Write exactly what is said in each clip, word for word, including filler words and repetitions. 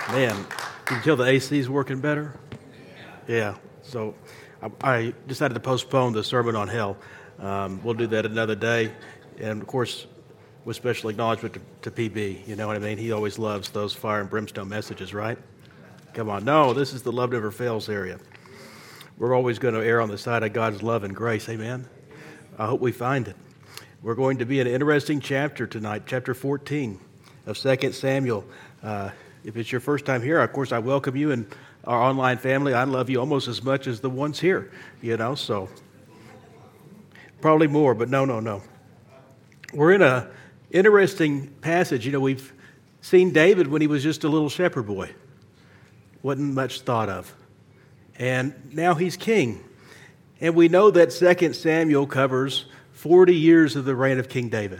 Man, can you tell the A C's working better? Yeah. So I, I decided to postpone the sermon on hell. Um, we'll do that another day. And of course, with special acknowledgement to, to P B. You know what I mean? He always loves those fire and brimstone messages, right? Come on. No, this is the love never fails area. We're always going to err on the side of God's love and grace. Amen? I hope we find it. We're going to be in an interesting chapter tonight, chapter fourteen of Second Samuel. Uh, if it's your first time here, of course, I welcome you and our online family. I love you almost as much as the ones here, you know, so probably more, but no, no, no. We're in a interesting passage. You know, we've seen David when he was just a little shepherd boy. Wasn't much thought of. And now he's king. And we know that Second Samuel covers forty years of the reign of King David.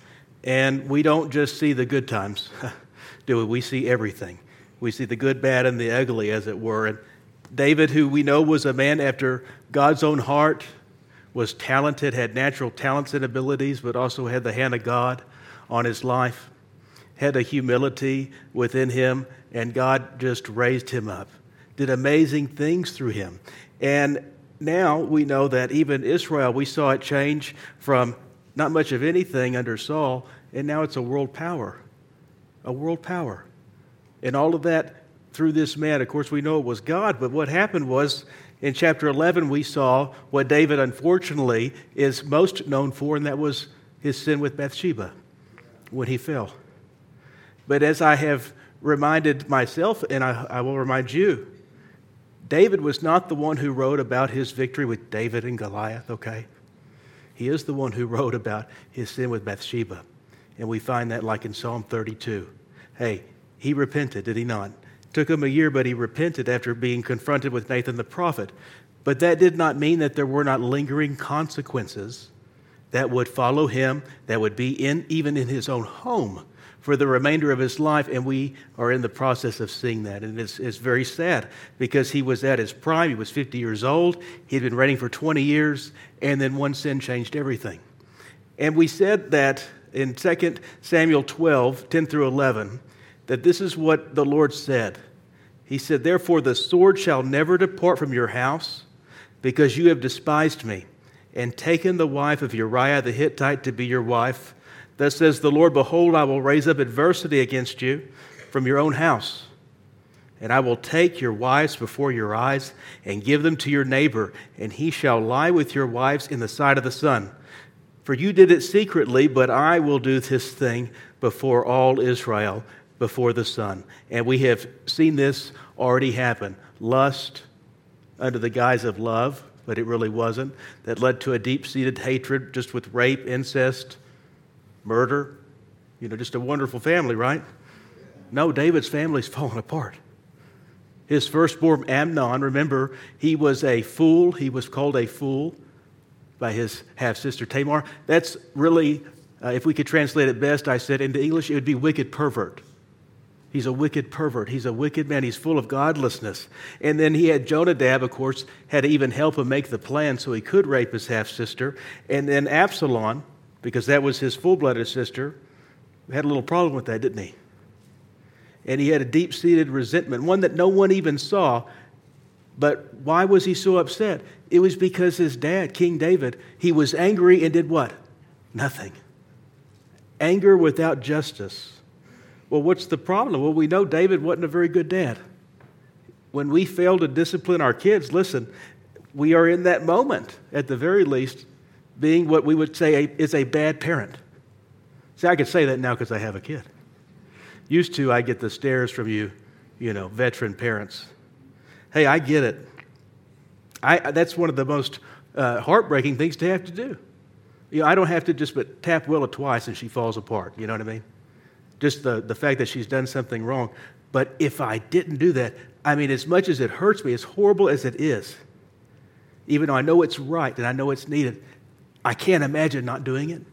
And we don't just see the good times, do we? We see everything. We see the good, bad, and the ugly, as it were. And David, who we know was a man after God's own heart, was talented, had natural talents and abilities, but also had the hand of God on his life, had a humility within him, and God just raised him up, did amazing things through him. And now we know that even Israel, we saw it change from not much of anything under Saul, and now it's a world power, a world power. And all of that through this man. Of course, we know it was God, but what happened was in chapter eleven, we saw what David, unfortunately, is most known for, and that was his sin with Bathsheba when he fell. But as I have reminded myself, and I, I will remind you, David was not the one who wrote about his victory with David and Goliath, okay? He is the one who wrote about his sin with Bathsheba. And we find that like in Psalm thirty-two. Hey, he repented, did he not? Took him a year, but he repented after being confronted with Nathan the prophet. But that did not mean that there were not lingering consequences that would follow him, that would be in even in his own home for the remainder of his life, and we are in the process of seeing that. And it's, it's very sad because he was at his prime. He was fifty years old. He'd been reigning for twenty years, and then one sin changed everything. And we said that in Second Samuel twelve, ten through eleven, that this is what the Lord said. He said, "Therefore the sword shall never depart from your house, because you have despised me, and taken the wife of Uriah the Hittite to be your wife. Thus says the Lord, behold, I will raise up adversity against you from your own house, and I will take your wives before your eyes and give them to your neighbor, and he shall lie with your wives in the sight of the sun. For you did it secretly, but I will do this thing before all Israel, before the sun." And we have seen this already happen. Lust under the guise of love, but it really wasn't. That led to a deep-seated hatred just with rape, incest, murder. You know, just a wonderful family, right? No, David's family's fallen apart. His firstborn Amnon, remember, he was a fool. He was called a fool by his half-sister Tamar. That's really, uh, if we could translate it best, I said into English, it would be wicked pervert. He's a wicked pervert. He's a wicked man. He's full of godlessness. And then he had Jonadab, of course, had to even help him make the plan so he could rape his half-sister. And then Absalom, because that was his full-blooded sister, had a little problem with that, didn't he? And he had a deep-seated resentment, one that no one even saw. But why was he so upset? It was because his dad, King David, he was angry and did what? Nothing. Anger without justice. Well, what's the problem? Well, we know David wasn't a very good dad. When we fail to discipline our kids, listen, we are in that moment, at the very least, being what we would say is a bad parent. See, I can say that now because I have a kid. Used to, I get the stares from you, you know, veteran parents. Hey, I get it. I that's one of the most uh, heartbreaking things to have to do. You know, I don't have to just but tap Willa twice and she falls apart. You know what I mean? Just the, the fact that she's done something wrong. But if I didn't do that, I mean, as much as it hurts me, as horrible as it is, even though I know it's right and I know it's needed, I can't imagine not doing it.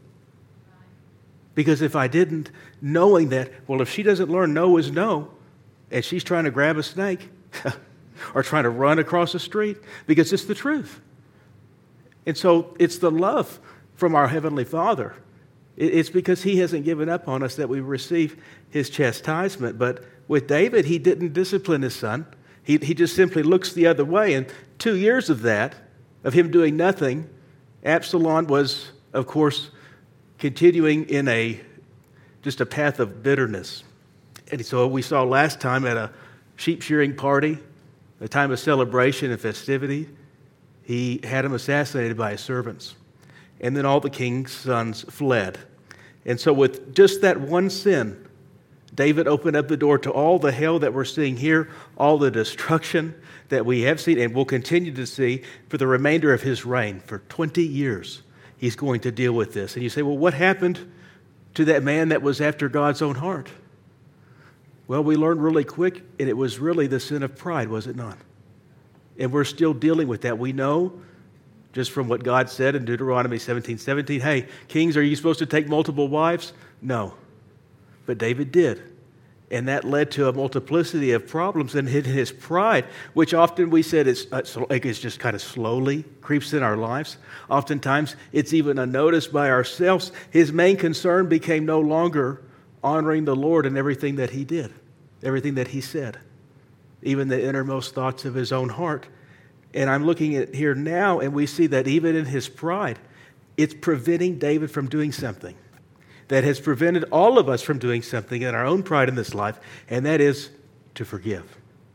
Because if I didn't, knowing that, well, if she doesn't learn no is no, and she's trying to grab a snake or trying to run across the street, because it's the truth. And so it's the love from our Heavenly Father. It's because He hasn't given up on us that we receive His chastisement. But with David, he didn't discipline his son. He, he just simply looks the other way. And two years of that, of him doing nothing, Absalom was, of course, continuing in a just a path of bitterness. And so we saw last time at a sheep shearing party, a time of celebration and festivity, he had him assassinated by his servants. And then all the king's sons fled. And so with just that one sin, David opened up the door to all the hell that we're seeing here, all the destruction that we have seen and will continue to see for the remainder of his reign. For twenty years, he's going to deal with this. And you say, well, what happened to that man that was after God's own heart? Well, we learned really quick, and it was really the sin of pride, was it not? And we're still dealing with that. We know, just from what God said in Deuteronomy seventeen seventeen, hey, kings, are you supposed to take multiple wives? No. But David did. And that led to a multiplicity of problems and in his pride, which often we said is uh, like it's just kind of slowly creeps in our lives. Oftentimes, it's even unnoticed by ourselves. His main concern became no longer honoring the Lord in everything that he did, everything that he said, even the innermost thoughts of his own heart. And I'm looking at here now, and we see that even in his pride, it's preventing David from doing something that has prevented all of us from doing something in our own pride in this life, and that is to forgive.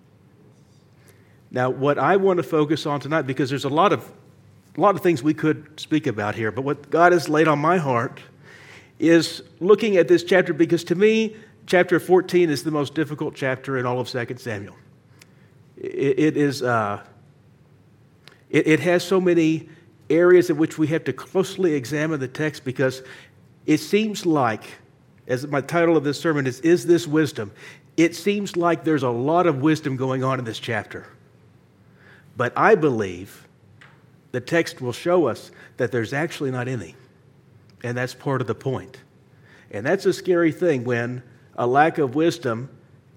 Now, what I want to focus on tonight, because there's a lot of a lot of things we could speak about here, but what God has laid on my heart is looking at this chapter, because to me, chapter fourteen is the most difficult chapter in all of Second Samuel. It, it is, uh, it, it has so many areas in which we have to closely examine the text, because it seems like, as my title of this sermon is, Is This Wisdom? It seems like there's a lot of wisdom going on in this chapter. But I believe the text will show us that there's actually not any. And that's part of the point. And that's a scary thing when a lack of wisdom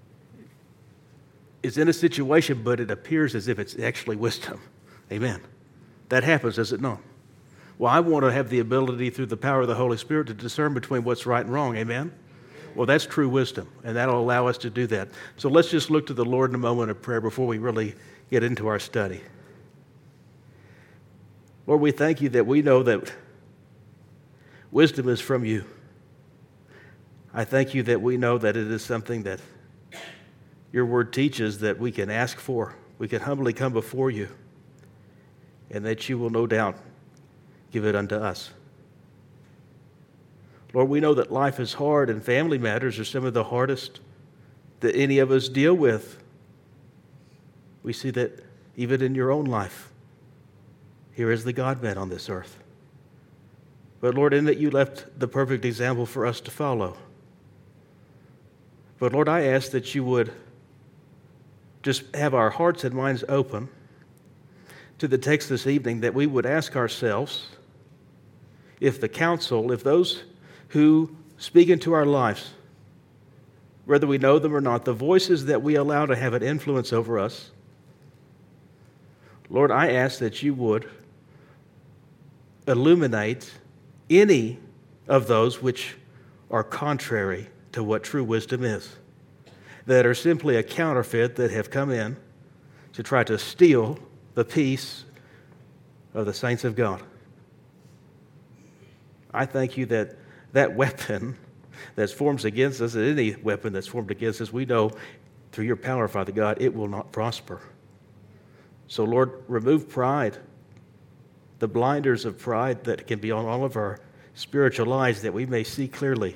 is in a situation, but it appears as if it's actually wisdom. Amen. That happens, does it not? Well, I want to have the ability through the power of the Holy Spirit to discern between what's right and wrong. Amen? Well, that's true wisdom, and that'll allow us to do that. So let's just look to the Lord in a moment of prayer before we really get into our study. Lord, we thank you that we know that wisdom is from you. I thank you that we know that it is something that your word teaches that we can ask for. We can humbly come before you, and that you will no doubt give it unto us. Lord, we know that life is hard, and family matters are some of the hardest that any of us deal with. We see that even in your own life. Here is the God-man on this earth. But Lord, in that you left the perfect example for us to follow. But Lord, I ask that you would just have our hearts and minds open to the text this evening, that we would ask ourselves if the counsel, if those who speak into our lives, whether we know them or not, the voices that we allow to have an influence over us, Lord, I ask that you would illuminate any of those which are contrary to what true wisdom is, that are simply a counterfeit that have come in to try to steal the peace of the saints of God. I thank you that that weapon that's formed against us, any weapon that's formed against us, we know through your power, Father God, it will not prosper. So, Lord, remove pride, the blinders of pride that can be on all of our spiritual eyes, that we may see clearly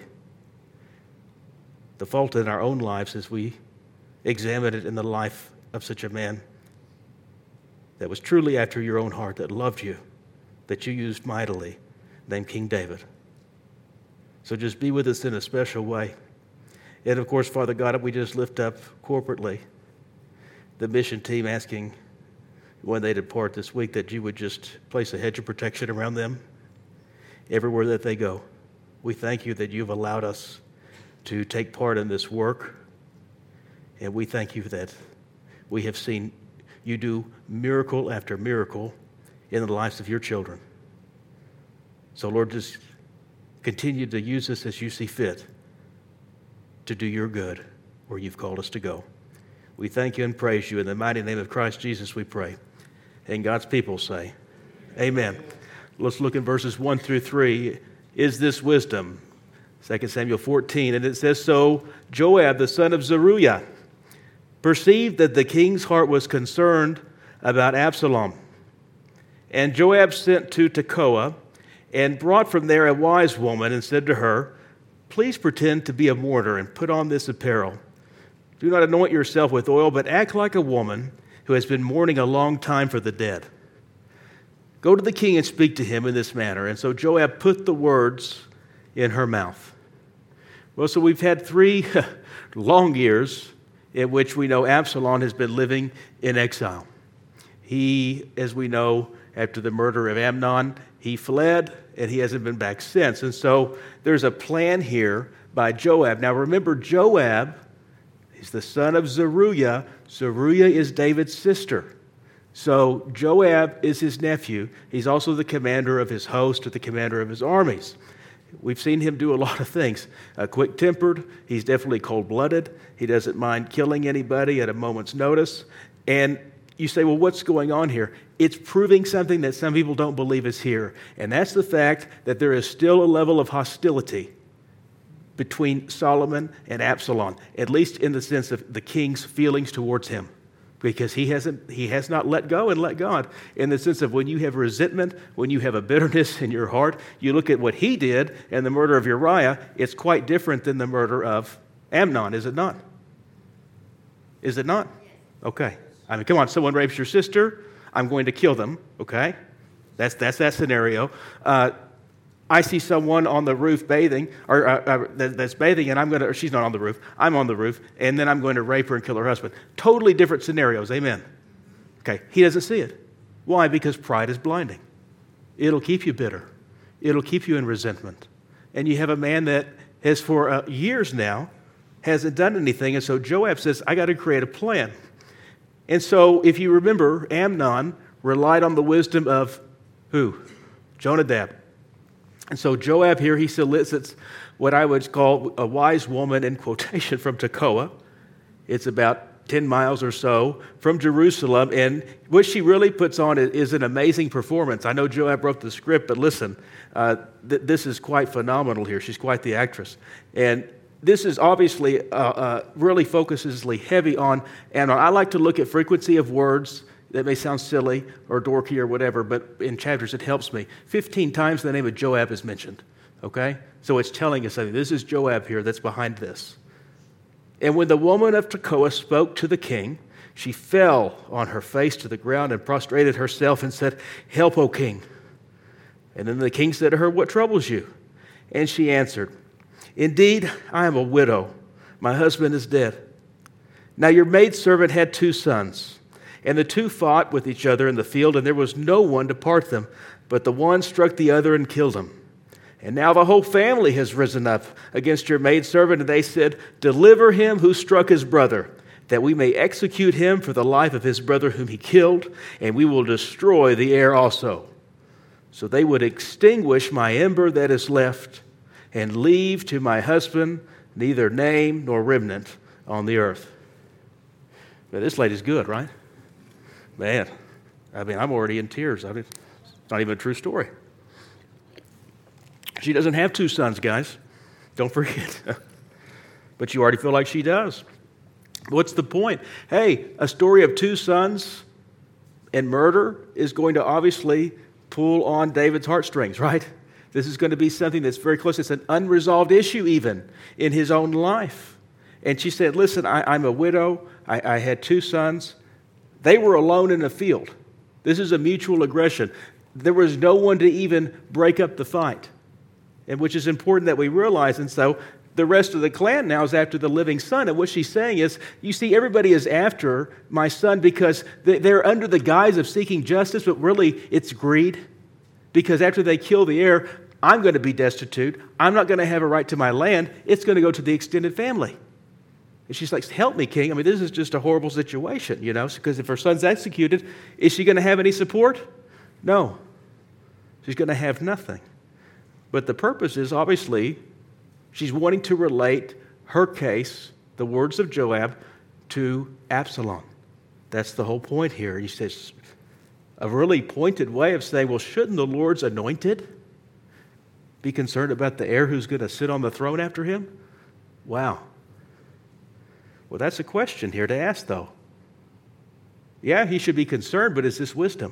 the fault in our own lives as we examine it in the life of such a man that was truly after your own heart, that loved you, that you used mightily, named King David. So just be with us in a special way. And of course, Father God, we just lift up corporately the mission team, asking when they depart this week that you would just place a hedge of protection around them everywhere that they go. We thank you that you've allowed us to take part in this work, and we thank you that we have seen you do miracle after miracle in the lives of your children. So, Lord, just continue to use us as you see fit to do your good. where you've called us to go. We thank you and praise you. In the mighty name of Christ Jesus, we pray. And God's people say, amen. Let's look in verses one through three. Is this wisdom? Second Samuel fourteen, and it says, So Joab, the son of Zeruiah, perceived that the king's heart was concerned about Absalom. And Joab sent to Tekoa and brought from there a wise woman and said to her, Please pretend to be a mourner and put on this apparel. Do not anoint yourself with oil, but act like a woman who has been mourning a long time for the dead. Go to the king and speak to him in this manner. And so Joab put the words in her mouth. Well, so we've had three long years in which we know Absalom has been living in exile. He, as we know, after the murder of Amnon, he fled, and he hasn't been back since. And so there's a plan here by Joab. Now remember, Joab, he's the son of Zeruiah. Zeruiah is David's sister. So Joab is his nephew. He's also the commander of his host or the commander of his armies. We've seen him do a lot of things. Uh, quick-tempered. He's definitely cold-blooded. He doesn't mind killing anybody at a moment's notice. And you say, well, what's going on here? It's proving something that some people don't believe is here. And that's the fact that there is still a level of hostility between Solomon and Absalom, at least in the sense of the king's feelings towards him. Because he hasn't, he has not let go and let God. In the sense of when you have resentment, when you have a bitterness in your heart, you look at what he did and the murder of Uriah, it's quite different than the murder of Amnon, is it not? Is it not? Okay. I mean, come on, someone rapes your sister, I'm going to kill them, okay? That's that's that scenario. Uh, I see someone on the roof bathing, or uh, uh, that's bathing, and I'm going to, or she's not on the roof, I'm on the roof, and then I'm going to rape her and kill her husband. Totally different scenarios, amen. Okay, he doesn't see it. Why? Because pride is blinding. It'll keep you bitter. It'll keep you in resentment. And you have a man that has for uh, years now hasn't done anything, and so Joab says, I got to create a plan. And so if you remember, Amnon relied on the wisdom of who? Jonadab. And so Joab here, he solicits what I would call a wise woman in quotation from Tekoa. It's about ten miles or so from Jerusalem. And what she really puts on is an amazing performance. I know Joab wrote the script, but listen, uh, th- this is quite phenomenal here. She's quite the actress. And this is obviously uh, uh, really focuses heavy on Amnon. I like to look at frequency of words. That may sound silly or dorky or whatever, but in chapters it helps me. Fifteen times the name of Joab is mentioned, okay? So it's telling us something. This is Joab here that's behind this. And when the woman of Tekoa spoke to the king, she fell on her face to the ground and prostrated herself and said, Help, O king. And then the king said to her, What troubles you? And she answered, Indeed, I am a widow. My husband is dead. Now your maidservant had two sons. And the two fought with each other in the field, and there was no one to part them. But the one struck the other and killed him. And now the whole family has risen up against your maidservant, and they said, Deliver him who struck his brother, that we may execute him for the life of his brother whom he killed, and we will destroy the heir also. So they would extinguish my ember that is left, and leave to my husband neither name nor remnant on the earth. Now, this lady's good, right? Man, I mean, I'm already in tears. I mean, it's not even a true story. She doesn't have two sons, guys. Don't forget. But you already feel like she does. What's the point? Hey, a story of two sons and murder is going to obviously pull on David's heartstrings, right? This is going to be something that's very close. It's an unresolved issue even in his own life. And she said, listen, I, I'm a widow. I, I had two sons. They were alone in a field. This is a mutual aggression. There was no one to even break up the fight, and which is important that we realize. And so the rest of the clan now is after the living son. And what she's saying is, you see, everybody is after my son because they're under the guise of seeking justice, but really it's greed. Because after they kill the heir, I'm going to be destitute. I'm not going to have a right to my land. It's going to go to the extended family. And she's like, help me, king. I mean, this is just a horrible situation, you know, because if her son's executed, is she going to have any support? No. She's going to have nothing. But the purpose is, obviously, she's wanting to relate her case the words of Joab to Absalom. That's the whole point here. He says, a really pointed way of saying, well, shouldn't the Lord's anointed be concerned about the heir who's going to sit on the throne after him? Wow. Well, that's a question here to ask, though. Yeah, he should be concerned, but is this wisdom?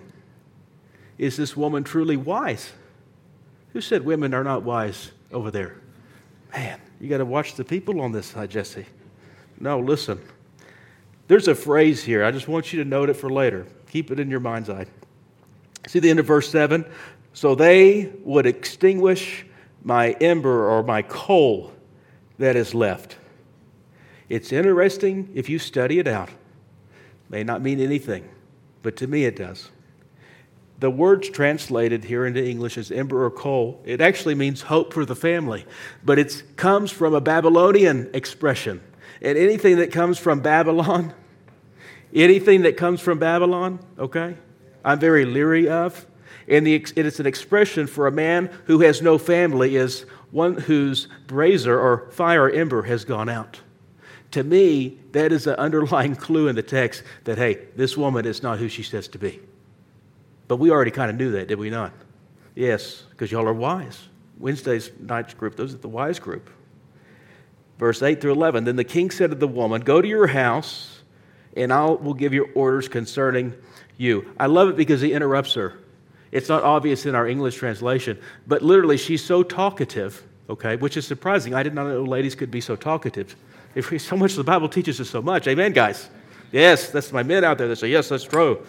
Is this woman truly wise? Who said women are not wise over there? Man, you got to watch the people on this side, Jesse. No, listen. There's a phrase here. I just want you to note it for later. Keep it in your mind's eye. See the end of verse seven? So they would extinguish my ember or my coal that is left. It's interesting if you study it out. May not mean anything, but to me it does. The words translated here into English as ember or coal, it actually means hope for the family, but it comes from a Babylonian expression. And anything that comes from Babylon, anything that comes from Babylon, okay, I'm very leery of. And the, it is an expression for a man who has no family, is one whose brazier or fire ember has gone out. To me, that is an underlying clue in the text that, hey, this woman is not who she says to be. But we already kind of knew that, did we not? Yes, because y'all are wise. Wednesday's night's group, those are the wise group. Verse eight through eleven, then the king said to the woman, go to your house, and I will give you orders concerning you. I love it because he interrupts her. It's not obvious in our English translation, but literally she's so talkative, okay, which is surprising. I did not know ladies could be so talkative. If we, so much the Bible teaches us so much. Amen, guys? Yes, that's my men out there that say, yes, that's true.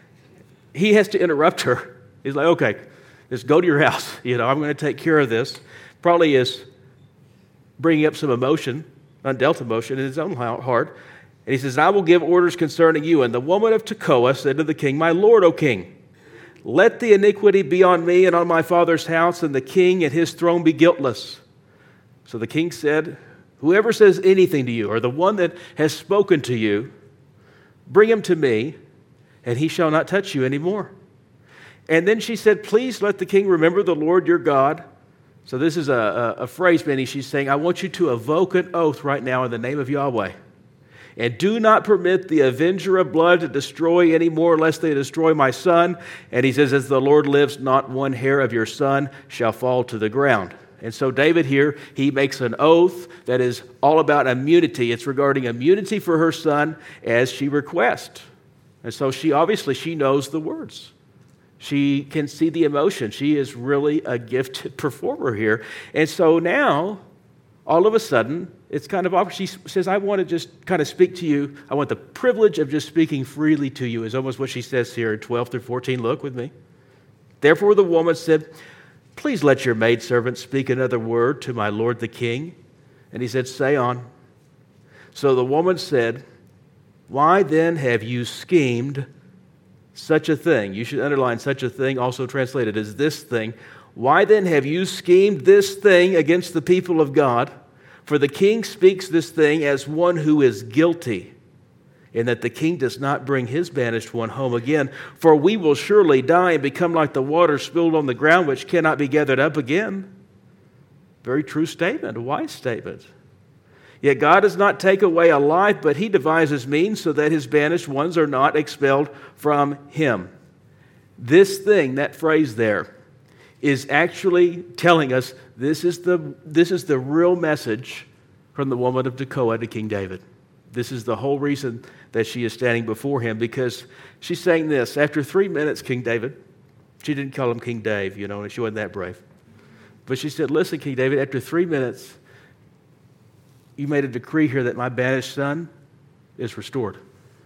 He has to interrupt her. He's like, okay, just go to your house. You know, I'm going to take care of this. Probably is bringing up some emotion, undealt emotion in his own heart. And he says, I will give orders concerning you. And the woman of Tekoa said to the king, my lord, O king, let the iniquity be on me and on my father's house, and the king and his throne be guiltless. So the king said, whoever says anything to you, or the one that has spoken to you, bring him to me, and he shall not touch you anymore. And then she said, please let the king remember the Lord your God. So this is a, a, a phrase, meaning she's saying, I want you to evoke an oath right now in the name of Yahweh. And do not permit the avenger of blood to destroy any more, lest they destroy my son. And he says, as the Lord lives, not one hair of your son shall fall to the ground. And so David here, he makes an oath that is all about immunity. It's regarding immunity for her son as she requests. And so she obviously, she knows the words. She can see the emotion. She is really a gifted performer here. And so now, all of a sudden, it's kind of awkward. She says, I want to just kind of speak to you. I want the privilege of just speaking freely to you, is almost what she says here in twelve through fourteen. Look with me. Therefore the woman said, please let your maidservant speak another word to my lord the king. And he said, say on. So the woman said, why then have you schemed such a thing? You should underline such a thing, also translated as this thing. Why then have you schemed this thing against the people of God? For the king speaks this thing as one who is guilty, in that the king does not bring his banished one home again. For we will surely die and become like the water spilled on the ground, which cannot be gathered up again. Very true statement, a wise statement. Yet God does not take away a life, but he devises means so that his banished ones are not expelled from him. This thing, that phrase there, is actually telling us this is the this is the real message from the woman of Tekoa to King David. This is the whole reason that she is standing before him, because she's saying this. After three minutes, King David, she didn't call him King Dave, you know, and she wasn't that brave. But she said, listen, King David, after three minutes, you made a decree here that my banished son is restored.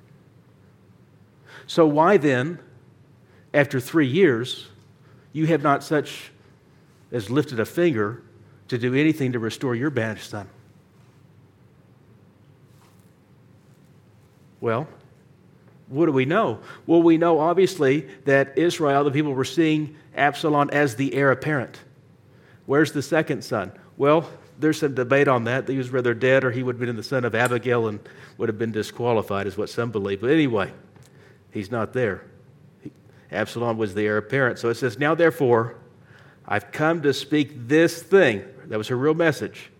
So why then, after three years, you have not such as lifted a finger to do anything to restore your banished son? Well, what do we know? Well, we know obviously that Israel, the people, were seeing Absalom as the heir apparent. Where's the second son? Well, there's some debate on that. He was rather dead, or he would have been the son of Abigail and would have been disqualified, is what some believe. But anyway, he's not there. Absalom was the heir apparent. So it says, now therefore, I've come to speak this thing. That was her real message.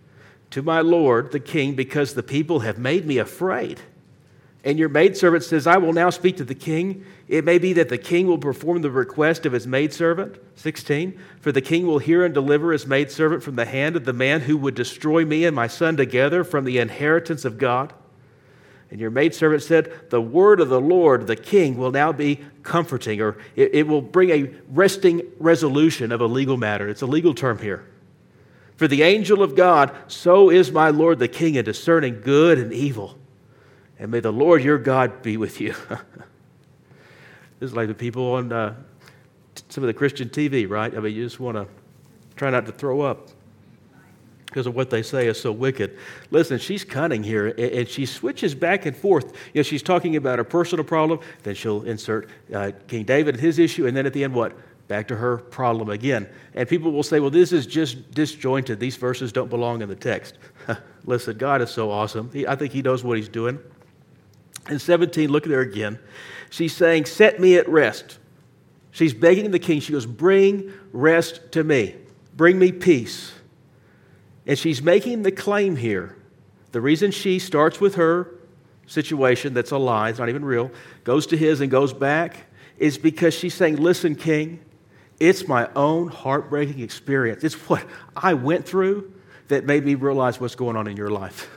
to my lord the king, because the people have made me afraid. And your maidservant says, I will now speak to the king. It may be that the king will perform the request of his maidservant. sixteen, for the king will hear and deliver his maidservant from the hand of the man who would destroy me and my son together from the inheritance of God. And your maidservant said, the word of the Lord, the king, will now be comforting, or it, it will bring a resting resolution of a legal matter. It's a legal term here. For the angel of God, so is my lord the king in discerning good and evil. And may the Lord your God be with you. This is like the people on uh, some of the Christian T V, right? I mean, you just want to try not to throw up because of what they say is so wicked. Listen, she's cunning here, and she switches back and forth. You know, she's talking about her personal problem, then she'll insert uh, King David and his issue, and then at the end, what? Back to her problem again. And people will say, well, this is just disjointed. These verses don't belong in the text. Listen, God is so awesome. He, I think he knows what he's doing. In seventeen, look at there again. She's saying, set me at rest. She's begging the king. She goes, bring rest to me. Bring me peace. And she's making the claim here. The reason she starts with her situation that's a lie, it's not even real, goes to his and goes back, is because she's saying, listen, king, it's my own heartbreaking experience. It's what I went through that made me realize what's going on in your life.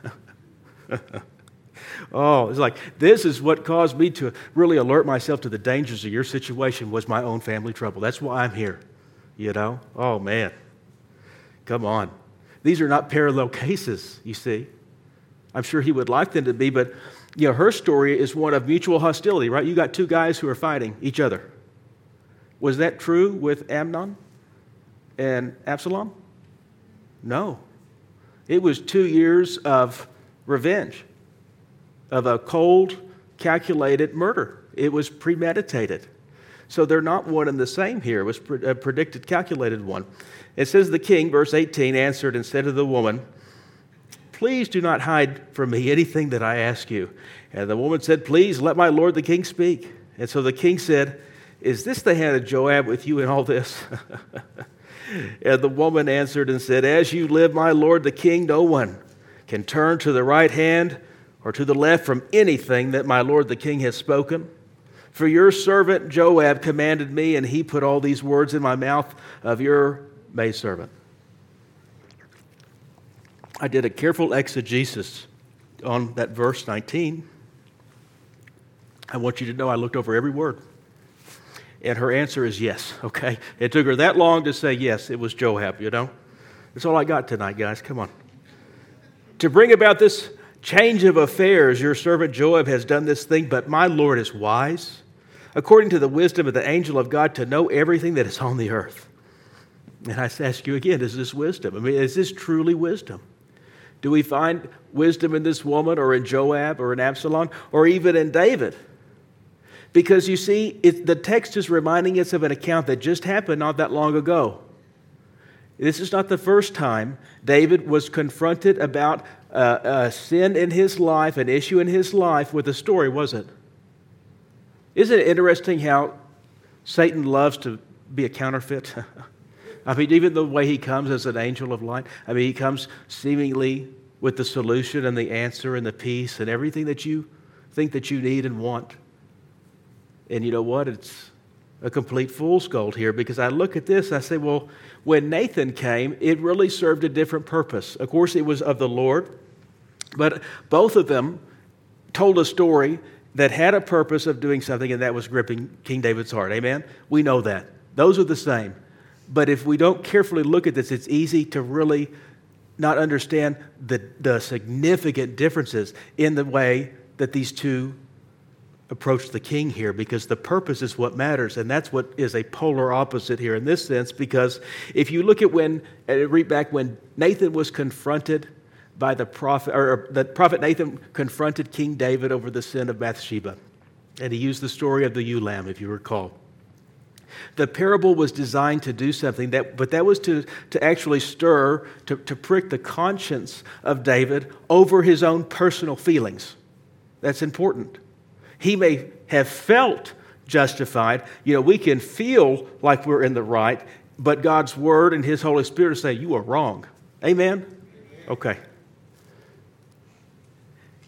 Oh, it's like, this is what caused me to really alert myself to the dangers of your situation was my own family trouble. That's why I'm here, you know? Oh, man. Come on. These are not parallel cases, you see. I'm sure he would like them to be, but, you know, her story is one of mutual hostility, right? You got two guys who are fighting each other. Was that true with Amnon and Absalom? No. It was two years of revenge, of a cold, calculated murder. It was premeditated. So they're not one and the same here. It was a predicted, calculated one. It says the king, verse eighteen, answered and said to the woman, please do not hide from me anything that I ask you. And the woman said, please let my lord the king speak. And so the king said, is this the hand of Joab with you in all this? And the woman answered and said, as you live, my lord the king, no one can turn to the right hand or to the left from anything that my lord the king has spoken. For your servant Joab commanded me, and he put all these words in my mouth of your maidservant. I did a careful exegesis on that verse nineteen. I want you to know I looked over every word. And her answer is yes, okay? It took her that long to say yes, it was Joab, you know? That's all I got tonight, guys. Come on. To bring about this change of affairs, your servant Joab has done this thing, but my Lord is wise, according to the wisdom of the angel of God, to know everything that is on the earth. And I ask you again, is this wisdom? I mean, is this truly wisdom? Do we find wisdom in this woman or in Joab or in Absalom or even in David? Because you see, it, the text is reminding us of an account that just happened not that long ago. This is not the first time David was confronted about uh, a sin in his life, an issue in his life with a story, was it? Isn't it interesting how Satan loves to be a counterfeit? I mean, even the way he comes as an angel of light. I mean, he comes seemingly with the solution and the answer and the peace and everything that you think that you need and want. And you know what? It's a complete fool's gold here, because I look at this, I say, well, when Nathan came, it really served a different purpose. Of course, it was of the Lord, but both of them told a story that had a purpose of doing something, and that was gripping King David's heart. Amen? We know that. Those are the same. But if we don't carefully look at this, it's easy to really not understand the, the significant differences in the way that these two approach the king here, because the purpose is what matters, and that's what is a polar opposite here in this sense. Because if you look at when, read back when Nathan was confronted by the prophet, or the prophet Nathan confronted King David over the sin of Bathsheba, and he used the story of the ewe lamb, if you recall. The parable was designed to do something, that, but that was to, to actually stir, to, to prick the conscience of David over his own personal feelings. That's important. He may have felt justified. You know, we can feel like we're in the right, but God's Word and His Holy Spirit say, you are wrong. Amen? Okay.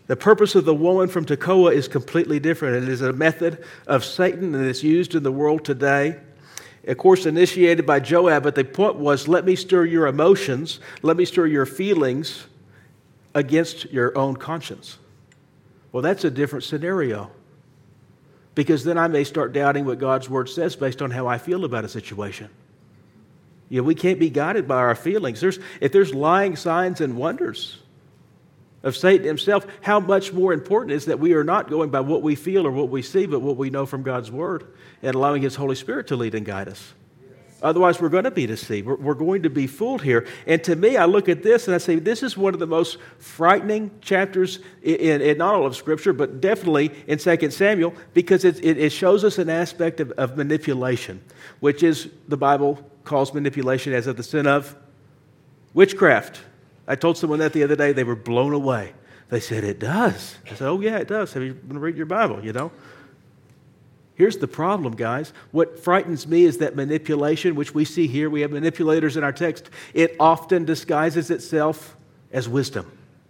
The purpose of the woman from Tekoa is completely different. It is a method of Satan and it's used in the world today. Of course, initiated by Joab, but the point was, let me stir your emotions, let me stir your feelings against your own conscience. Well, that's a different scenario. Because then I may start doubting what God's Word says based on how I feel about a situation. You know, we can't be guided by our feelings. There's, if there's lying signs and wonders of Satan himself, how much more important is that we are not going by what we feel or what we see, but what we know from God's Word and allowing His Holy Spirit to lead and guide us. Otherwise, we're going to be deceived. We're, we're going to be fooled here. And to me, I look at this and I say, this is one of the most frightening chapters in, in, in not all of Scripture, but definitely in Second Samuel, because it, it, it shows us an aspect of, of manipulation, which is, the Bible calls manipulation as of the sin of witchcraft. I told someone that the other day. They were blown away. They said, it does. I said, oh, yeah, it does. Have you been reading your Bible, you know? Here's the problem, guys. What frightens me is that manipulation, which we see here, we have manipulators in our text, it often disguises itself as wisdom.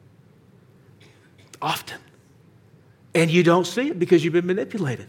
Often. And you don't see it because you've been manipulated.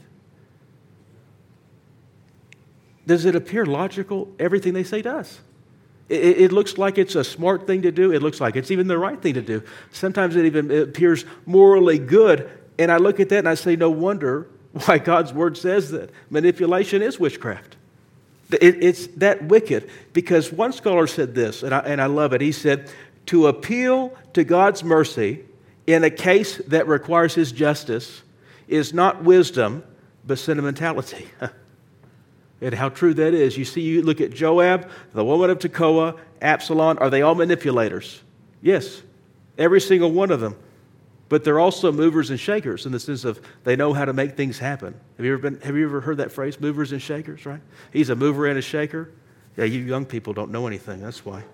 Does it appear logical? Everything they say does. It, it looks like it's a smart thing to do. It looks like it's even the right thing to do. Sometimes it even appears morally good. And I look at that and I say, no wonder why God's Word says that manipulation is witchcraft. It, it's that wicked. Because one scholar said this, and I, and I love it. He said, to appeal to God's mercy in a case that requires His justice is not wisdom, but sentimentality. And how true that is. You see, you look at Joab, the woman of Tekoa, Absalom. Are they all manipulators? Yes, every single one of them. But they're also movers and shakers in the sense of they know how to make things happen. Have you ever been? Have you ever heard that phrase, movers and shakers, right? He's a mover and a shaker. Yeah, you young people don't know anything. That's why.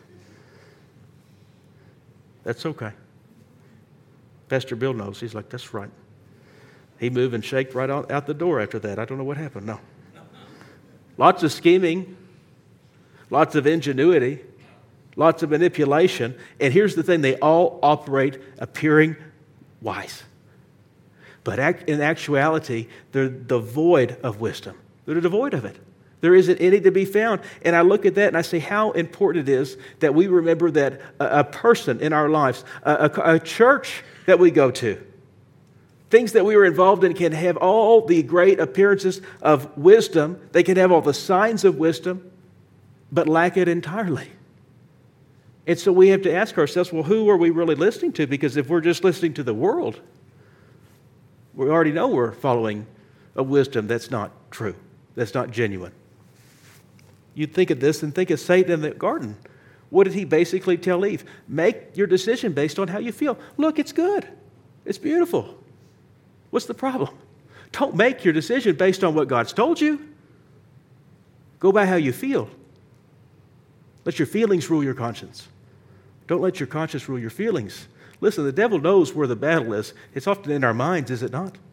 That's okay. Pastor Bill knows. He's like, that's right. He moved and shaked right out, out the door after that. I don't know what happened. No. Lots of scheming. Lots of ingenuity. Lots of manipulation. And here's the thing, they all operate appearing wise. But in actuality, they're devoid of wisdom. They're devoid of it. There isn't any to be found. And I look at that and I say how important it is that we remember that a, a person in our lives, a, a, a church that we go to, things that we are involved in can have all the great appearances of wisdom. They can have all the signs of wisdom, but lack it entirely. And so we have to ask ourselves, well, who are we really listening to? Because if we're just listening to the world, we already know we're following a wisdom that's not true, that's not genuine. You think of this and think of Satan in the garden. What did he basically tell Eve? Make your decision based on how you feel. Look, it's good. It's beautiful. What's the problem? Don't make your decision based on what God's told you. Go by how you feel. Let your feelings rule your conscience. Don't let your conscience rule your feelings. Listen, the devil knows where the battle is. It's often in our minds, is it not?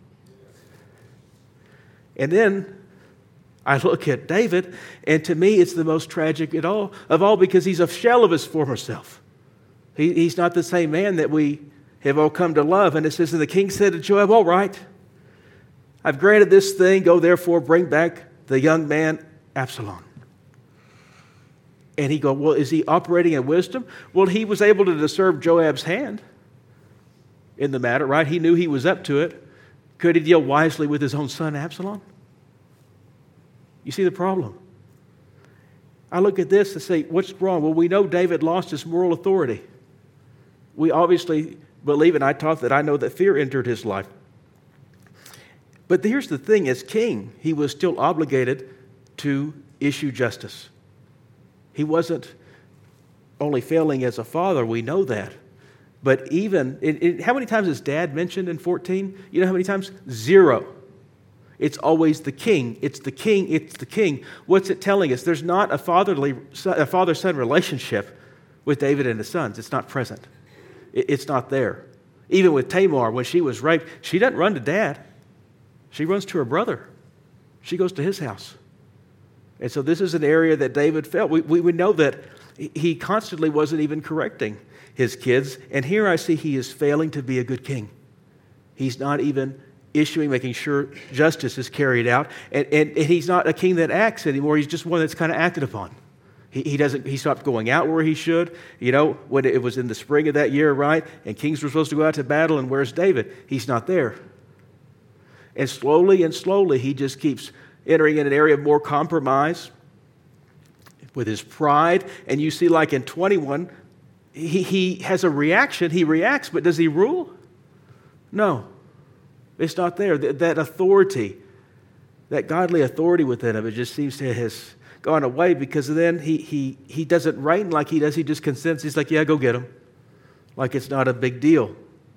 And then I look at David, and to me it's the most tragic at all, of all because he's a shell of his former self. He, he's not the same man that we have all come to love. And it says, and the king said to Joab, all right, I've granted this thing. Go therefore bring back the young man Absalom. And he go, well, is he operating in wisdom? Well, he was able to discern Joab's hand in the matter, right? He knew he was up to it. Could he deal wisely with his own son Absalom? You see the problem? I look at this and say, what's wrong? Well, we know David lost his moral authority. We obviously believe, and I taught that I know that fear entered his life. But here's the thing, as king, he was still obligated to issue justice. He wasn't only failing as a father, we know that. But even, it, it, how many times is dad mentioned in fourteen? You know how many times? Zero. It's always the king. It's the king. It's the king. What's it telling us? There's not a fatherly, a father-son relationship with David and his sons. It's not present. It, it's not there. Even with Tamar, when she was raped, she doesn't run to dad. She runs to her brother. She goes to his house. And so this is an area that David felt. We, we, we know that he constantly wasn't even correcting. his kids. And here I see he is failing to be a good king. He's not even issuing, making sure justice is carried out. And, and, and he's not a king that acts anymore. He's just one that's kind of acted upon. He, he doesn't. He stopped going out where he should. You know, when it was in the spring of that year, right? And kings were supposed to go out to battle, and where's David? He's not there. And slowly and slowly, he just keeps entering in an area of more compromise with his pride. And you see, like in twenty-one, he, he has a reaction. He reacts, but does he rule? No. It's not there. That, that authority, that godly authority within him, it just seems to has gone away, because then he, he, he doesn't reign like he does. He just consents. He's like, yeah, go get him. Like it's not a big deal.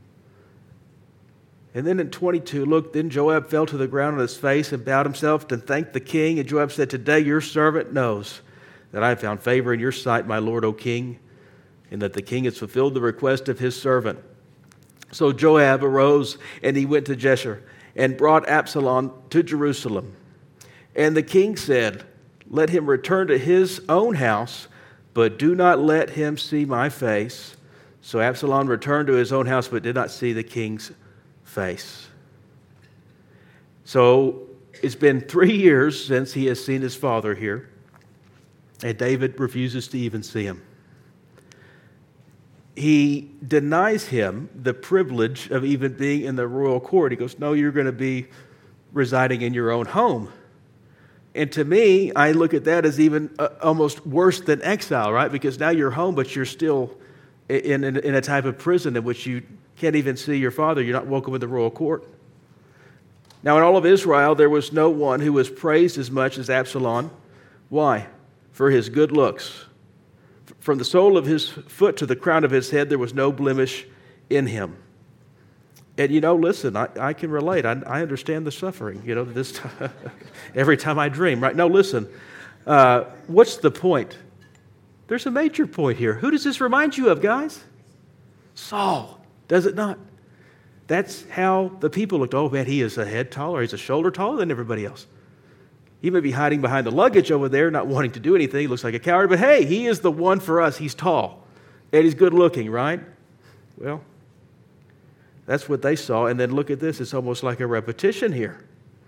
And then in twenty-two, look, then Joab fell to the ground on his face and bowed himself and thanked the king. And Joab said, today your servant knows that I have found favor in your sight, my lord, O king, and that the king has fulfilled the request of his servant. So Joab arose and he went to Jeshurun and brought Absalom to Jerusalem. And the king said, let him return to his own house, but do not let him see my face. So Absalom returned to his own house, but did not see the king's face. So it's been three years since he has seen his father here, and David refuses to even see him. He denies him the privilege of even being in the royal court. He goes, no, you're going to be residing in your own home. And to me, I look at that as even uh, almost worse than exile, right? Because now you're home, but you're still in, in, in a type of prison in which you can't even see your father. You're not welcome in the royal court. Now, in all of Israel, there was no one who was praised as much as Absalom. Why? For his good looks. From the sole of his foot to the crown of his head, there was no blemish in him. And, you know, listen, I, I can relate. I, I understand the suffering, you know, this every time I dream, right? No, listen, uh, what's the point? There's a major point here. Who does this remind you of, guys? Saul, does it not? That's how the people looked. Oh, man, he is a head taller. He's a shoulder taller than everybody else. He may be hiding behind the luggage over there, not wanting to do anything. He looks like a coward, but hey, he is the one for us. He's tall, and he's good looking, right? Well, that's what they saw. And then look at this. It's almost like a repetition here.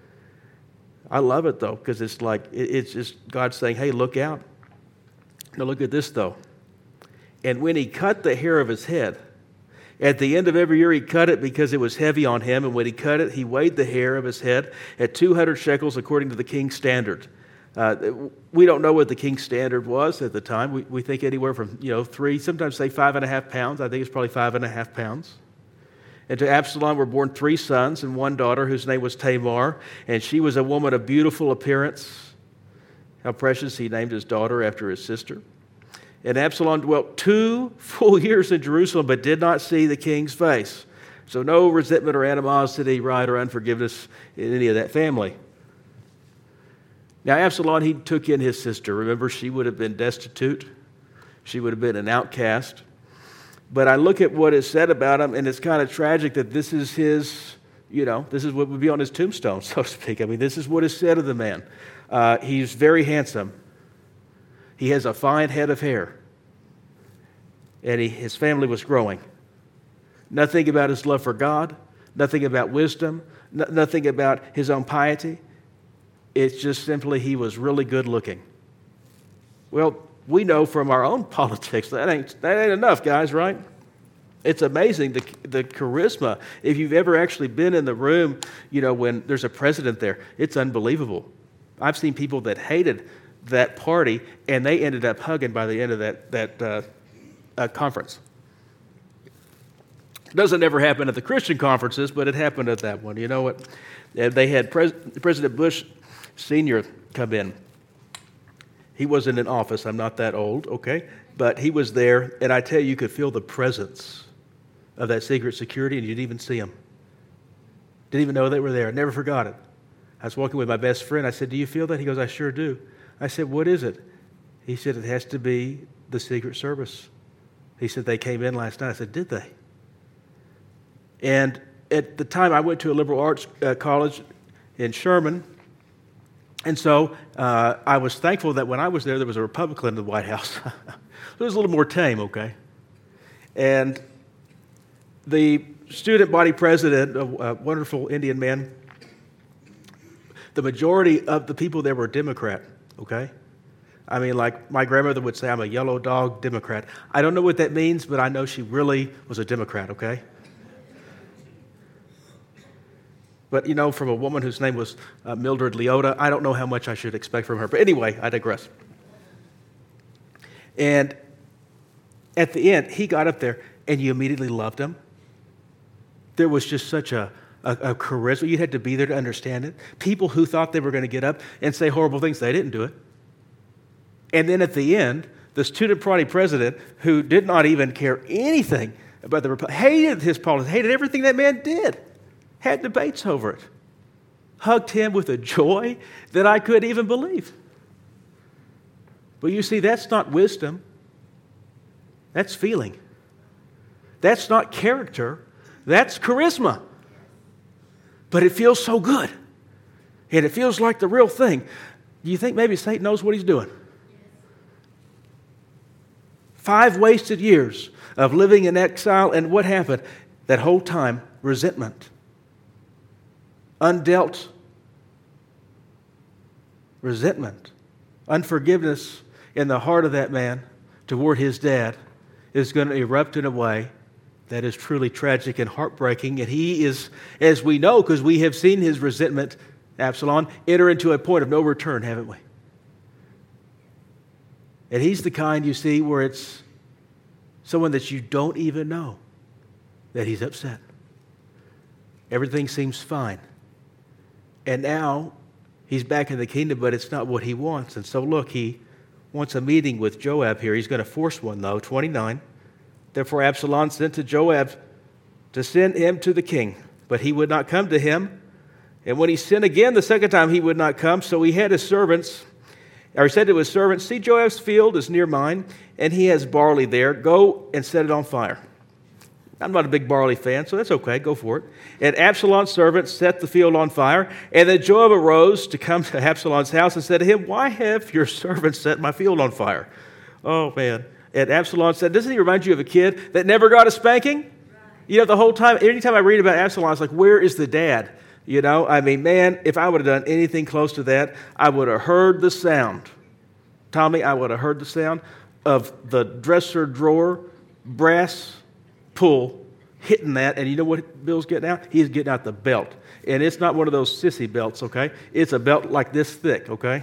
I love it, though, because it's like, it's just God saying, hey, look out. Now look at this, though. And when he cut the hair of his head, at the end of every year he cut it because it was heavy on him. And when he cut it, he weighed the hair of his head at two hundred shekels according to the king's standard. Uh, we don't know what the king's standard was at the time. We, we think anywhere from, you know, three, sometimes say five and a half pounds. I think it's probably five and a half pounds. And to Absalom were born three sons and one daughter whose name was Tamar. And she was a woman of beautiful appearance. How precious, he named his daughter after his sister. And Absalom dwelt two full years in Jerusalem, but did not see the king's face. So no resentment or animosity, right, or unforgiveness in any of that family. Now Absalom, he took in his sister. Remember, she would have been destitute. She would have been an outcast. But I look at what is said about him, and it's kind of tragic that this is his, you know, this is what would be on his tombstone, so to speak. I mean, this is what is said of the man. Uh, he's very handsome. He has a fine head of hair. And he, his family was growing. Nothing about his love for God. Nothing about wisdom. No, nothing about his own piety. It's just simply he was really good looking. Well, we know from our own politics that ain't, that ain't enough, guys, right? It's amazing, the, the charisma. If you've ever actually been in the room, you know, when there's a president there, it's unbelievable. I've seen people that hated that party, and they ended up hugging by the end of that, that uh, uh, conference. Doesn't ever happen at the Christian conferences, but it happened at that one. You know what? They had Pres- President Bush Senior come in. He wasn't in office. I'm not that old, okay? But he was there, and I tell you, you could feel the presence of that secret security, and you didn't even see them. Didn't even know they were there. I never forgot it. I was walking with my best friend. I said, do you feel that? He goes, I sure do. I said, what is it? He said, it has to be the Secret Service. He said, they came in last night. I said, did they? And at the time, I went to a liberal arts uh, college in Sherman. And so uh, I was thankful that when I was there, there was a Republican in the White House. It was a little more tame, okay? And the student body president, a wonderful Indian man, the majority of the people there were Democrat, okay? I mean, like my grandmother would say, I'm a yellow dog Democrat. I don't know what that means, but I know she really was a Democrat, okay? But, you know, from a woman whose name was uh, Mildred Leota, I don't know how much I should expect from her. But anyway, I digress. And at the end, he got up there, and you immediately loved him. There was just such a, a, a charisma. You had to be there to understand it. People who thought they were going to get up and say horrible things, they didn't do it. And then at the end, the student party president, who did not even care anything about the Republic, hated his politics, hated everything that man did, had debates over it, hugged him with a joy that I couldn't even believe. But you see, that's not wisdom. That's feeling. That's not character. That's charisma. But it feels so good. And it feels like the real thing. Do you think maybe Satan knows what he's doing? Five wasted years of living in exile, and what happened? That whole time, resentment. Undealt resentment. Unforgiveness in the heart of that man toward his dad is going to erupt in a way that is truly tragic and heartbreaking. And he is, as we know, because we have seen his resentment, Absalom, enter into a point of no return, haven't we? And he's the kind, you see, where it's someone that you don't even know that he's upset. Everything seems fine. And now he's back in the kingdom, but it's not what he wants. And so look, he wants a meeting with Joab here. He's going to force one, though. twenty-nine. Therefore Absalom sent to Joab to send him to the king, but he would not come to him. And when he sent again the second time, he would not come. So he had his servants, or he said to his servants, see, Joab's field is near mine, and he has barley there. Go and set it on fire. I'm not a big barley fan, so that's okay. Go for it. And Absalom's servants set the field on fire. And then Joab arose to come to Absalom's house and said to him, why have your servants set my field on fire? Oh, man. And Absalom said, doesn't he remind you of a kid that never got a spanking? You know, the whole time, anytime I read about Absalom, it's like, where is the dad? You know, I mean, man, if I would have done anything close to that, I would have heard the sound. Tommy, I would have heard the sound of the dresser drawer, brass pull, hitting that. And you know what Bill's getting out? He's getting out the belt. And it's not one of those sissy belts, okay? It's a belt like this thick, okay?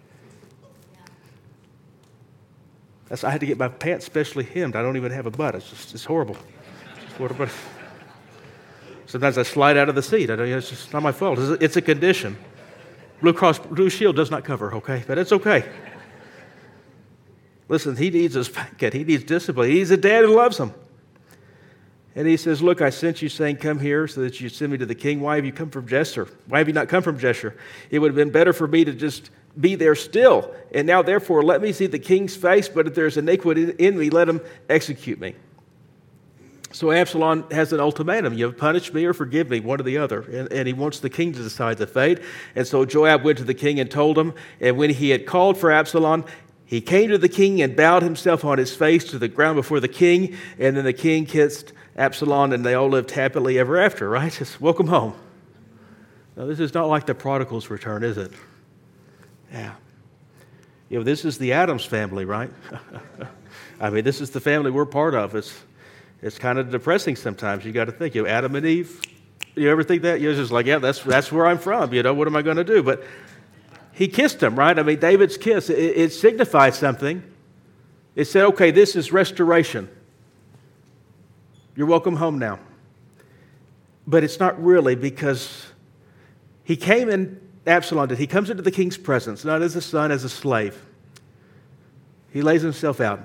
That's, I had to get my pants specially hemmed. I don't even have a butt. It's just it's horrible. It's horrible. Sometimes I slide out of the seat. I don't, it's just not my fault. It's a, it's a condition. Blue Cross Blue Shield does not cover, okay? But it's okay. Listen, he needs a spanking. He needs discipline. He needs a dad who loves him. And he says, look, I sent you saying, come here so that you send me to the king. Why have you come from Jeshurun? Why have you not come from Jeshurun? It would have been better for me to just be there still. And now, therefore, let me see the king's face, but if there's iniquity in me, let him execute me. So Absalom has an ultimatum. You punish me or forgive me, one or the other. And, and he wants the king to decide the fate. And so Joab went to the king and told him. And when he had called for Absalom, he came to the king and bowed himself on his face to the ground before the king. And then the king kissed Absalom, and they all lived happily ever after, right? Just welcome home. Now, this is not like the prodigal's return, is it? Yeah. You know, this is the Addams family, right? I mean, this is the family we're part of. It's it's kind of depressing sometimes. You got to think, you know, Adam and Eve. You ever think that? You're just like, yeah, that's that's where I'm from. You know, what am I going to do? But he kissed him, right? I mean, David's kiss, it, it signified something. It said, okay, this is restoration. You're welcome home now. But it's not really, because he came in, Absalom did, he comes into the king's presence, not as a son, as a slave. He lays himself out.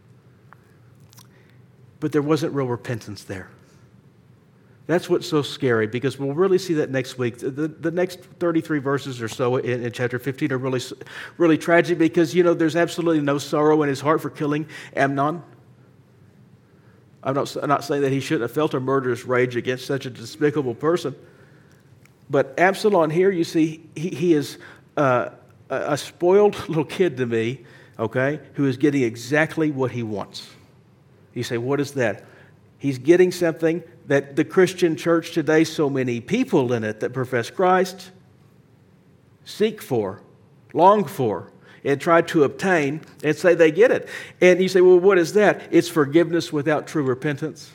But there wasn't real repentance there. That's what's so scary, because we'll really see that next week. The, the next thirty-three verses or so in, in chapter fifteen are really, really tragic, because, you know, there's absolutely no sorrow in his heart for killing Amnon. I'm not, I'm not saying that he shouldn't have felt a murderous rage against such a despicable person. But Absalom here, you see, he, he is uh, a, a spoiled little kid to me, okay, who is getting exactly what he wants. You say, what is that? He's getting something that the Christian church today, so many people in it that profess Christ, seek for, long for, and try to obtain, and say they get it. And you say, well, what is that? It's forgiveness without true repentance.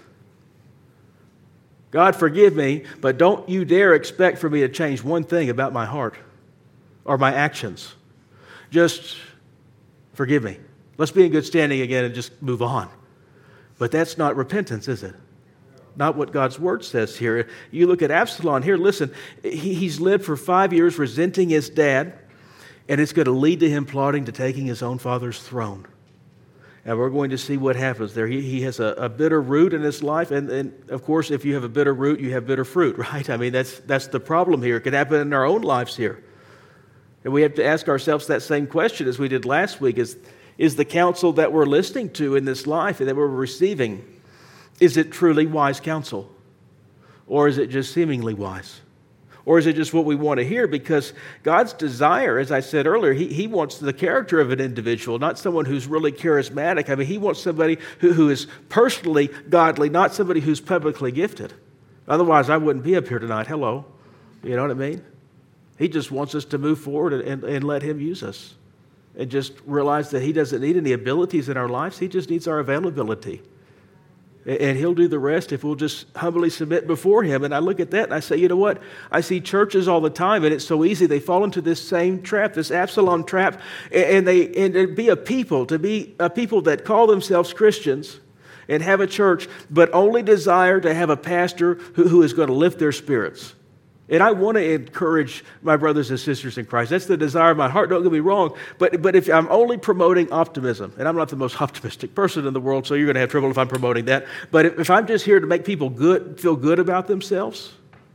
God, forgive me, but don't you dare expect for me to change one thing about my heart or my actions. Just forgive me. Let's be in good standing again and just move on. But that's not repentance, is it? Not what God's Word says here. You look at Absalom here, listen, he, he's lived for five years resenting his dad, and it's going to lead to him plotting to taking his own father's throne. And we're going to see what happens there. He, he has a, a bitter root in his life, and, and of course, if you have a bitter root, you have bitter fruit, right? I mean, that's, that's the problem here. It could happen in our own lives here. And we have to ask ourselves that same question as we did last week. Is, is the counsel that we're listening to in this life and that we're receiving, is it truly wise counsel? Or is it just seemingly wise? Or is it just what we want to hear? Because God's desire, as I said earlier, he, he wants the character of an individual, not someone who's really charismatic. I mean, He wants somebody who, who is personally godly, not somebody who's publicly gifted. Otherwise, I wouldn't be up here tonight. Hello. You know what I mean? He just wants us to move forward and, and, and let Him use us. And just realize that He doesn't need any abilities in our lives. He just needs our availability. And He'll do the rest if we'll just humbly submit before Him. And I look at that and I say, you know what? I see churches all the time, and it's so easy. They fall into this same trap, this Absalom trap, and they and to be a people, to be a people that call themselves Christians and have a church, but only desire to have a pastor who, who is going to lift their spirits. And I want to encourage my brothers and sisters in Christ. That's the desire of my heart. Don't get me wrong. But, but if I'm only promoting optimism, and I'm not the most optimistic person in the world, so you're going to have trouble if I'm promoting that. But if, if I'm just here to make people good, feel good about themselves,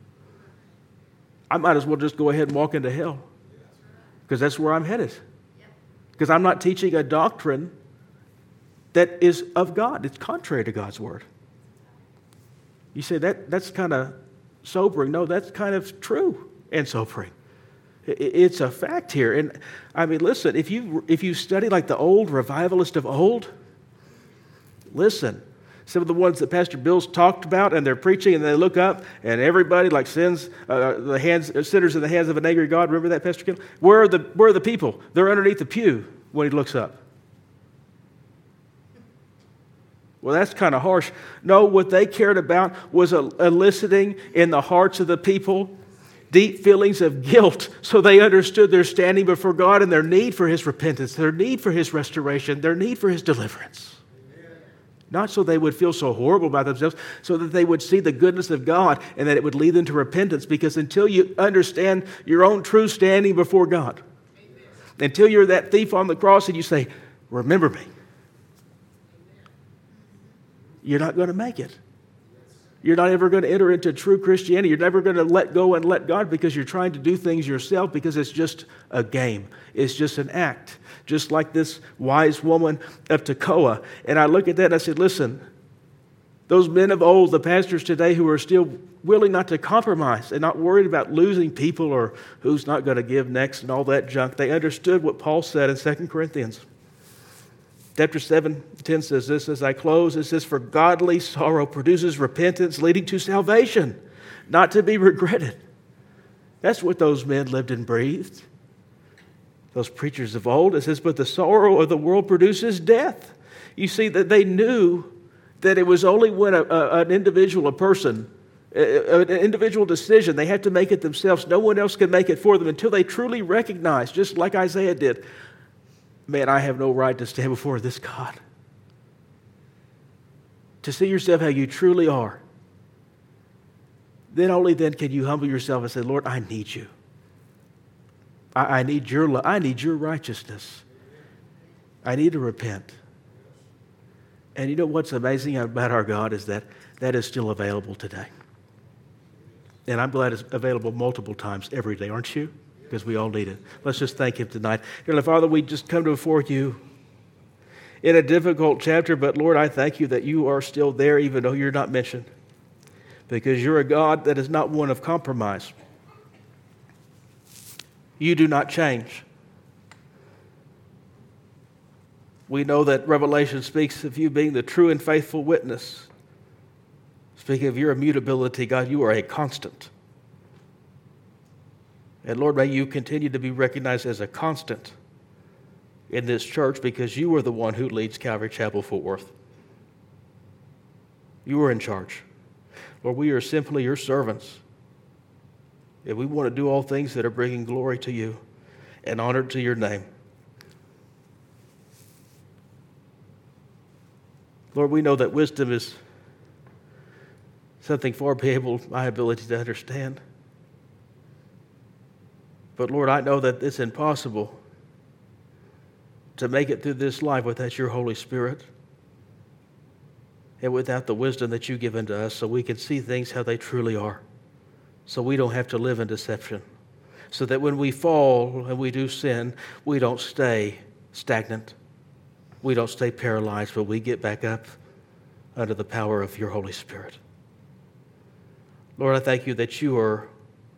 I might as well just go ahead and walk into hell. Because that's where I'm headed. Because I'm not teaching a doctrine that is of God. It's contrary to God's Word. You say, that that's kind of sobering. No, that's kind of true and sobering. It's a fact here. And I mean, listen, if you if you study like the old revivalist of old, listen, some of the ones that Pastor Bill's talked about, and they're preaching, and they look up, and everybody like sins uh, the hands sinners in the hands of an angry God. Remember that, Pastor Kim? Where are the where are the people? They're underneath the pew when he looks up. Well, that's kind of harsh. No, what they cared about was eliciting in the hearts of the people deep feelings of guilt, so they understood their standing before God and their need for His repentance, their need for His restoration, their need for His deliverance. Amen. Not so they would feel so horrible about themselves, so that they would see the goodness of God and that it would lead them to repentance, because until you understand your own true standing before God, amen, until you're that thief on the cross and you say, remember me, you're not going to make it. You're not ever going to enter into true Christianity. You're never going to let go and let God, because you're trying to do things yourself, because it's just a game. It's just an act. Just like this wise woman of Tekoa. And I look at that and I said, listen, those men of old, the pastors today who are still willing not to compromise and not worried about losing people or who's not going to give next and all that junk, they understood what Paul said in Second Corinthians. Chapter seven, ten says this, as I close, it says, for godly sorrow produces repentance leading to salvation, not to be regretted. That's what those men lived and breathed. Those preachers of old, it says, but the sorrow of the world produces death. You see, that they knew that it was only when a, a, an individual, a person, a, an individual decision, they had to make it themselves. No one else could make it for them until they truly recognized, just like Isaiah did, man, I have no right to stand before this God. To see yourself how you truly are. Then only then can you humble yourself and say, Lord, I need you. I, I need your love. I need your righteousness. I need to repent. And you know what's amazing about our God is that that is still available today. And I'm glad it's available multiple times every day, aren't you? Because we all need it. Let's just thank Him tonight. Dear Father, we just come before you in a difficult chapter, but Lord, I thank you that you are still there even though you're not mentioned, because you're a God that is not one of compromise. You do not change. We know that Revelation speaks of you being the true and faithful witness, Speaking of your immutability, God, you are a constant. And Lord, may you continue to be recognized as a constant in this church because you are the one who leads Calvary Chapel Fort Worth. You are in charge. Lord, we are simply your servants. And we want to do all things that are bringing glory to you and honor to your name. Lord, we know that wisdom is something far beyond my ability to understand. But Lord, I know that it's impossible to make it through this life without your Holy Spirit and without the wisdom that you give unto us so we can see things how they truly are, so we don't have to live in deception, so that when we fall and we do sin, we don't stay stagnant. We don't stay paralyzed, but we get back up under the power of your Holy Spirit. Lord, I thank you that you are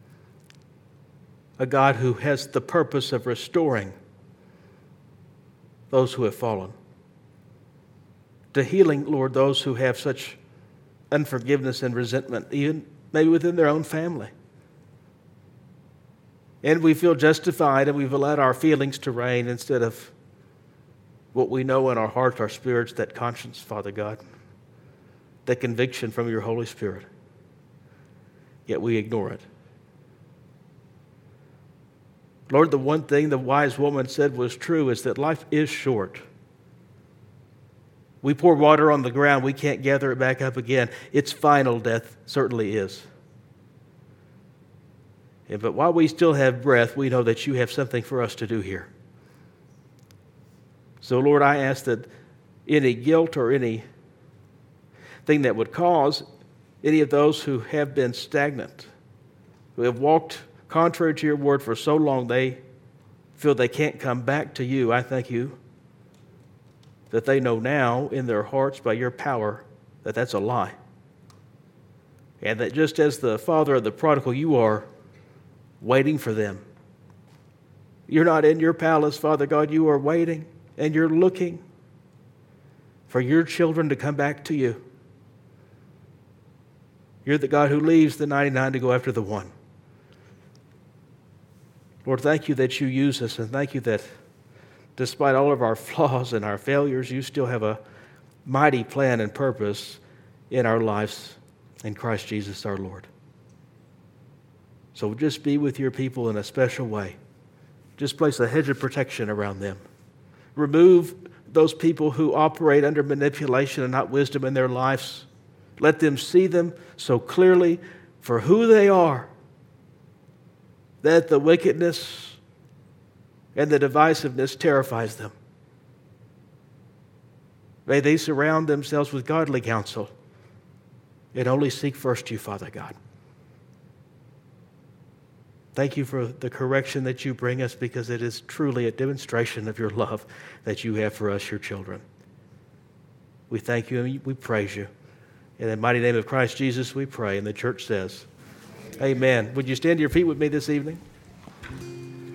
a God who has the purpose of restoring those who have fallen, to healing, Lord, those who have such unforgiveness and resentment, even maybe within their own family. And we feel justified and we've allowed our feelings to reign instead of what we know in our hearts, our spirits, that conscience, Father God, that conviction from your Holy Spirit. Yet we ignore it. Lord, the one thing the wise woman said was true is that life is short. We pour water on the ground, we can't gather it back up again. Its final death certainly is. Yeah, but while we still have breath, we know that you have something for us to do here. So, Lord, I ask that any guilt or any thing that would cause any of those who have been stagnant, who have walked contrary to your word for so long they feel they can't come back to you, I thank you that they know now in their hearts by your power that that's a lie. And that just as the father of the prodigal, you are waiting for them. You're not in your palace, Father God. You are waiting and you're looking for your children to come back to you. You're the God who leaves the ninety-nine to go after the one. Lord, thank you that you use us, and thank you that despite all of our flaws and our failures, you still have a mighty plan and purpose in our lives in Christ Jesus our Lord. So just be with your people in a special way. Just place a hedge of protection around them. Remove those people who operate under manipulation and not wisdom in their lives. Let them see them so clearly for who they are, that the wickedness and the divisiveness terrifies them. May they surround themselves with godly counsel and only seek first you, Father God. Thank you for the correction that you bring us, because it is truly a demonstration of your love that you have for us, your children. We thank you and we praise you. In the mighty name of Christ Jesus we pray, and the church says, amen. Would you stand to your feet with me this evening?